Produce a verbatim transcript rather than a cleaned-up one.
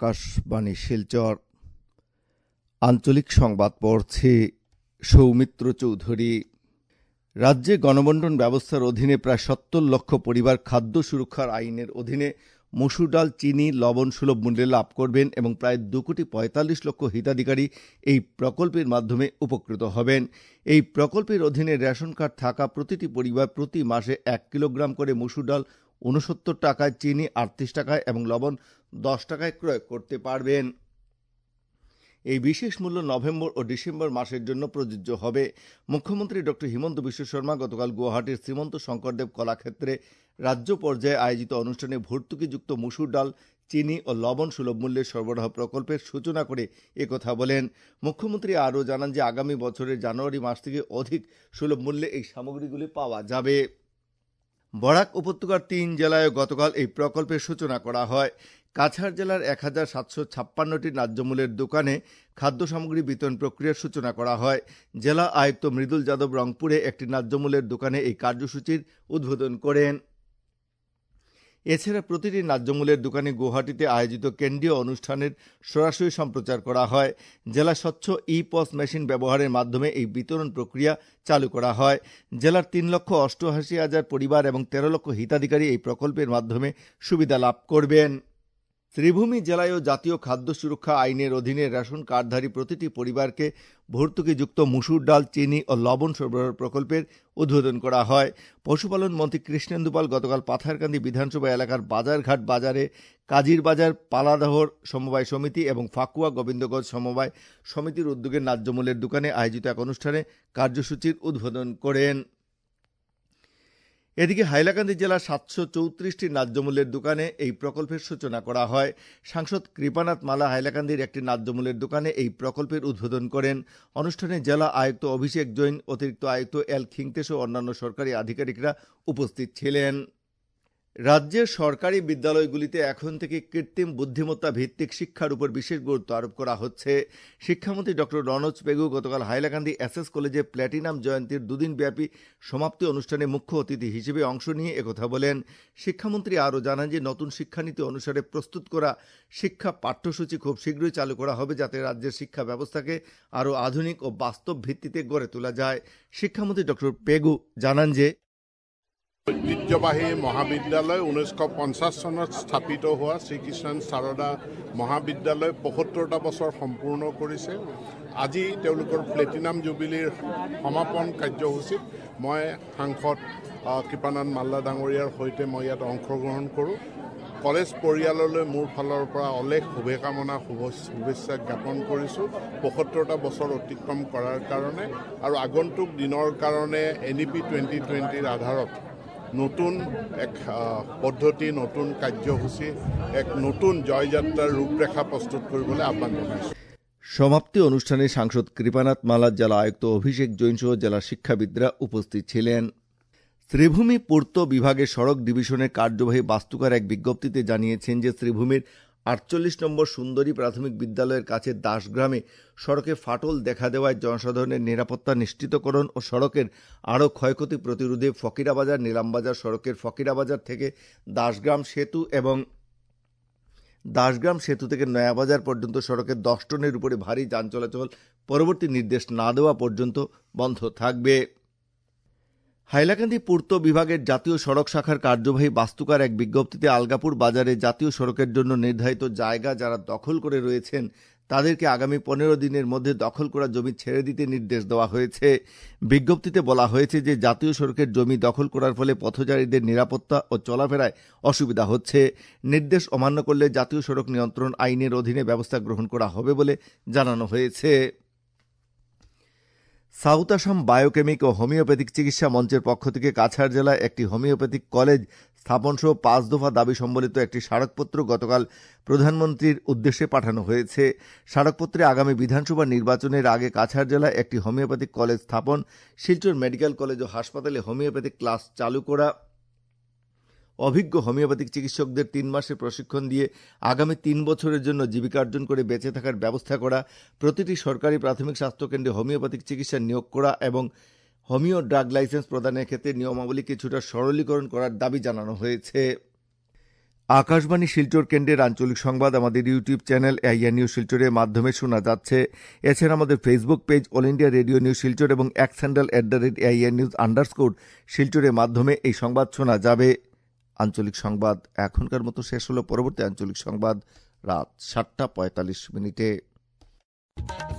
আকাশবাণী শিলচর আঞ্চলিক সংবাদ পড়ছি সৌমিত্র চৌধুরী। রাজ্যে গণবণ্টন ব্যবস্থার অধীনে প্রায় সত্তর লক্ষ পরিবার খাদ্য সুরক্ষার আইনের অধীনে মসুর ডাল, চিনি, লবণ সুলভ মূল্যে লাভ করবেন এবং প্রায় দু কোটি পঁয়তাল্লিশ লক্ষ হিতাধিকারী এই প্রকল্পের মাধ্যমে উপকৃত হবেন। এই প্রকল্পের অধীনে রেশন কার্ড থাকা প্রতিটি পরিবার প্রতি মাসে এক কিলোগ্রাম করে মসুর ডাল উনসত্তর টাকায়, চিনি আটত্রিশ টাকায় এবং লবণ দশ টাকায় ক্রয় করতে পারবেন। এই বিশেষ মূল্য নভেম্বর ও ডিসেম্বর মাসের জন্য প্রযোজ্য হবে। মুখ্যমন্ত্রী ডক্টর হিমন্ত বিশ্ব শর্মা গতকাল গুয়াহাটির শ্রীমন্ত শঙ্করদেব কলাক্ষেত্রে রাজ্য পর্যায়ে আয়োজিত অনুষ্ঠানে ভর্তুকিযুক্ত মসুর ডাল, চিনি ও লবণ সুলভ মূল্যে সরবরাহ প্রকল্পের সূচনা করে একথা বলেন। মুখ্যমন্ত্রী আরও জানান যে আগামী বছরের জানুয়ারি মাস থেকে অধিক সুলভ মূল্যে এই সামগ্রীগুলি পাওয়া যাবে। বরাক উপত্যকার তিন জেলায় গতকাল এই প্রকল্পের সূচনা করা হয়। কাছাড় জেলার এক হাজার সাতশো ছাপ্পান্নটি ন্যায্যমূল্যের দোকানে খাদ্য সামগ্রী বিতরণ প্রক্রিয়ার সূচনা করা হয়। জেলা আয়ুক্ত মৃদুল যাদব রংপুরে একটি ন্যায্যমূল্যের দোকানে এই কার্যসূচির উদ্বোধন করেন। এছাড়া প্রতিটি ন্যায্যমূল্যের দোকানে গুয়াহাটিতে আয়োজিত কেন্দ্রীয় অনুষ্ঠানের সরাসরি সম্প্রচার করা হয়। জেলা স্বচ্ছ ই পস মেশিন ব্যবহারের মাধ্যমে এই বিতরণ প্রক্রিয়া চালু করা হয়। জেলার তিন লক্ষ অষ্টআশি হাজার পরিবার এবং তেরো লক্ষ হিতাধিকারী এই প্রকল্পের মাধ্যমে সুবিধা লাভ করবেন। শ্রীভূমি জেলায়ও জাতীয় খাদ্য সুরক্ষা আইনের অধীনে রেশন কার্ডধারী প্রতিটি পরিবারকে ভর্তুকিযুক্ত মসুর ডাল, চিনি ও লবণ সরবরাহ প্রকল্পের উদ্বোধন করা হয়। পশুপালন মন্ত্রী কৃষ্ণেন্দু পাল গতকাল পাথারকান্দি বিধানসভা এলাকার বাজারঘাট বাজারে কাজির বাজার পালাদহর সমবায় সমিতি এবং ফাকুয়া গোবিন্দগঞ্জ সমবায় সমিতির উদ্যোগে ন্যায্যমূল্যের দোকানে আয়োজিত এক অনুষ্ঠানে কার্যসূচির উদ্বোধন করেন। এদিকে হাইলাকান্দি জেলার সাতশো চৌত্রিশটি ন্যায্যমূল্যের দোকানে এই প্রকল্পের সূচনা করা হয়। সাংসদ কৃপানাথ মালা হাইলাকান্দির একটি ন্যায্যমূল্যের দোকানে এই প্রকল্পের উদ্বোধন করেন। অনুষ্ঠানে জেলা আয়ুক্ত অভিষেক জৈন, অতিরিক্ত আয়ুক্ত এল খিংতে সহ অন্যান্য সরকারি আধিকারিকরা উপস্থিত ছিলেন। রাজ্যের সরকারি বিদ্যালয়গুলিতে এখন থেকে কৃত্রিম বুদ্ধিমত্তা ভিত্তিক শিক্ষার উপর বিশেষ গুরুত্ব আরোপ করা হচ্ছে। শিক্ষামন্ত্রী ডক্টর রনোজ পেগু গতকাল হাইলাকান্দি এস এস কলেজে প্ল্যাটিনাম জয়ন্তীর দুদিন ব্যাপী সমাপ্তি অনুষ্ঠানে মুখ্য অতিথি হিসেবে অংশ নিয়ে একথা বলেন। শিক্ষামন্ত্রী আরও জানান যে নতুন শিক্ষানীতি অনুসারে প্রস্তুত করা শিক্ষা পাঠ্যসূচি খুব শীঘ্রই চালু করা হবে, যাতে রাজ্যের শিক্ষা ব্যবস্থাকে আরও আধুনিক ও বাস্তব ভিত্তিতে গড়ে তোলা যায়। শিক্ষামন্ত্রী ডক্টর পেগু জানান যে ঐতিহ্যবাহী মহাবিদ্যালয় ঊনৈছশ পঞ্চাছ চনত স্থাপিত হোৱা শ্ৰীকৃষ্ণ সাৰদা মহাবিদ্যালয় পঁয়সত্তৰটা বছৰ সম্পূৰ্ণ কৰিছে। আজি তেওঁলোকৰ প্লেটিনাম জুবিলিৰ সমাপন কাৰ্যসূচীত মই সাংসদ কৃপানাথ মাল্লা ডাঙৰীয়াৰ সৈতে মই ইয়াত অংশগ্ৰহণ কৰোঁ। কলেজ পৰিয়াললৈ মোৰ ফালৰ পৰা অলেখ শুভকামনা শুভেচ্ছা জ্ঞাপন কৰিছোঁ পঁয়সত্তৰটা বছৰ অতিক্ৰম কৰাৰ কাৰণে আৰু আগন্তুক দিনৰ কাৰণে এন ই পি টুৱেণ্টি টুৱেণ্টিৰ আধাৰত নতুন এক পদ্ধতি, নতুন কাৰ্যসূচী, এক নতুন জয়যাত্ৰাৰ ৰূপৰেখা প্রস্তুত কৰিবলৈ আহ্বান জানাইছোঁ। সমাপ্তি অনুষ্ঠানে সাংসদ কৃপানাথ মালা, জেলা আয়ুক্ত অভিষেক জৈন সহ জেলা শিক্ষাবিদরা উপস্থিত ছিলেন। শ্রীভূমি পূর্ত বিভাগের সড়ক ডিভিশনের কার্যবাহী বাস্তুকার এক বিজ্ঞপ্তিতে জানিয়েছেন যে শ্রীভূমির আটচল্লিশ নম্বর সুন্দরী প্রাথমিক বিদ্যালয়ের কাছে দাসগ্রামে সড়কে ফাটল দেখা দেওয়ায় জনসাধারণের নিরাপত্তা নিশ্চিতকরণ ও সড়কের আরও ক্ষয়ক্ষতি প্রতিরোধে ফকিরাবাজার নিলামবাজার সড়কের ফকিরাবাজার থেকে দাসগ্রাম সেতু এবং দাসগ্রাম সেতু থেকে নয়াবাজার পর্যন্ত সড়কের দশ টনের উপরে ভারী যান চলাচল পরবর্তী নির্দেশ না দেওয়া পর্যন্ত বন্ধ থাকবে। হাইলাকান্দি পূর্ত বিভাগের জাতীয় সড়ক শাখার কার্যবাহী বাস্তুকার এক বিজ্ঞপ্তিতে আলগাপুর বাজারে জাতীয় সড়কের জন্য নির্ধারিত জায়গা যারা দখল করে রয়েছেন তাদেরকে আগামী পনেরো দিনের মধ্যে দখল করা জমি ছেড়ে দিতে নির্দেশ দেওয়া হয়েছে। বিজ্ঞপ্তিতে বলা হয়েছে যে জাতীয় সড়কের জমি দখল করার ফলে পথচারীদের নিরাপত্তা ও চলাফেরায় অসুবিধা হচ্ছে। নির্দেশ অমান্য করলে জাতীয় সড়ক নিয়ন্ত্রণ আইনের অধীনে ব্যবস্থা গ্রহণ করা হবে বলে জানানো হয়েছে। সাউথ আসাম বায়োকেমিক ও হোমিওপ্যাথিক চিকিৎসা মঞ্চের পক্ষ থেকে কাছাড় জেলায় একটি হোমিওপ্যাথিক কলেজ স্থাপন সহ পাঁচ দফা দাবি সম্বলিত একটি স্মারকপত্র গতকাল প্রধানমন্ত্রীর উদ্দেশ্যে পাঠানো হয়েছে। স্মারকপত্রে আগামী বিধানসভা নির্বাচনের আগে কাছাড় জেলায় একটি হোমিওপ্যাথিক কলেজ স্থাপন, শিলচর মেডিকেল কলেজ ও হাসপাতালে হোমিওপ্যাথিক ক্লাস চালু করা, অভিজ্ঞ হোমিওপ্যাথিক চিকিৎসকদের তিন মাসের প্রশিক্ষণ দিয়ে আগামী তিন বছরের জন্য জীবিকার্জন করে বেঁচে থাকার ব্যবস্থা করা, প্রতিটি সরকারি প্রাথমিক স্বাস্থ্যকেন্দ্রে হোমিওপ্যাথিক চিকিৎসা নিয়োগ করা এবং হোমিও ড্রাগ লাইসেন্স প্রদানের ক্ষেত্রে নিয়মাবলী কিছুটা সরলীকরণ করার দাবি জানানো হয়েছে। আকাশবাণী শিলচর কেন্দ্রের আঞ্চলিক সংবাদ আমাদের ইউটিউব চ্যানেল এআইআর নিউজ শিলচরের মাধ্যমে শোনা যাচ্ছে। এছাড়া আমাদের Facebook page all India radio news Silchar এবং X handle at the rate AIR news underscore শিলচরের মাধ্যমে এই সংবাদ শোনা যাবে। আঞ্চলিক সংবাদ এখনকার মতো শেষ হলো। পরবর্তী আঞ্চলিক সংবাদ রাত সাতটা পঁয়তাল্লিশ মিনিটে।